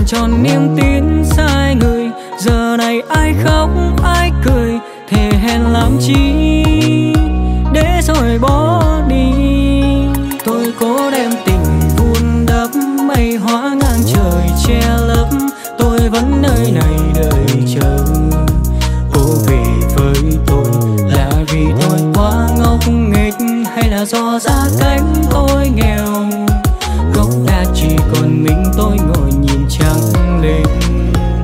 tròn niềm tin sai người. Giờ này ai khóc ai cười, thề hẹn làm chi để rồi bỏ đi. Tôi cố đem tình vun đắp, mây hóa ngang trời che lấp, tôi vẫn nơi này đợi chờ. Cô về với tôi là vì tôi quá ngốc nghếch, hay là do giá cách